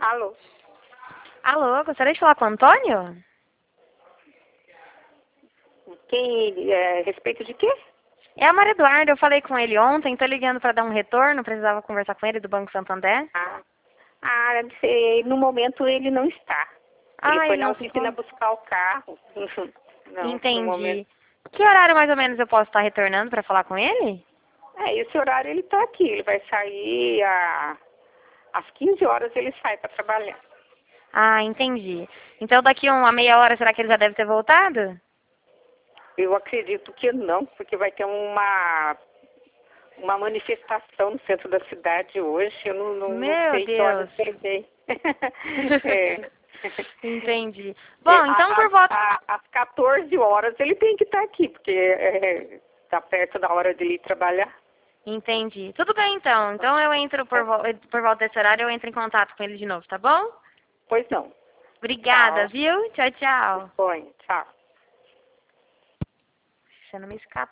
Alô? Alô, gostaria de falar com o Antônio? Quem, respeito de quê? É a Maria Eduarda, eu falei com ele ontem, tô ligando para dar um retorno, precisava conversar com ele do Banco Santander. No momento ele não está. Ele Ah, foi ele na não oficina ficou? buscar o carro. Não, no momento. Entendi. Que horário mais ou menos eu posso estar retornando para falar com ele? Esse horário ele está aqui. Ele vai sair às 15 horas ele sai para trabalhar. Ah, entendi. Então daqui uma meia hora, será que ele já deve ter voltado? Eu acredito que não, porque vai ter uma manifestação no centro da cidade hoje. Eu não Meu sei que horas Deus. ele vem. É. Entendi. Bom, então por volta... Às 14 horas ele tem que estar aqui, porque está perto da hora de ele ir trabalhar. Entendi. Tudo bem então. Então eu entro por volta desse horário, eu entro em contato com ele de novo, tá bom? Pois não. Obrigada, Tchau. viu? Tchau, tchau. Disponha. Tchau. Você não me escapa.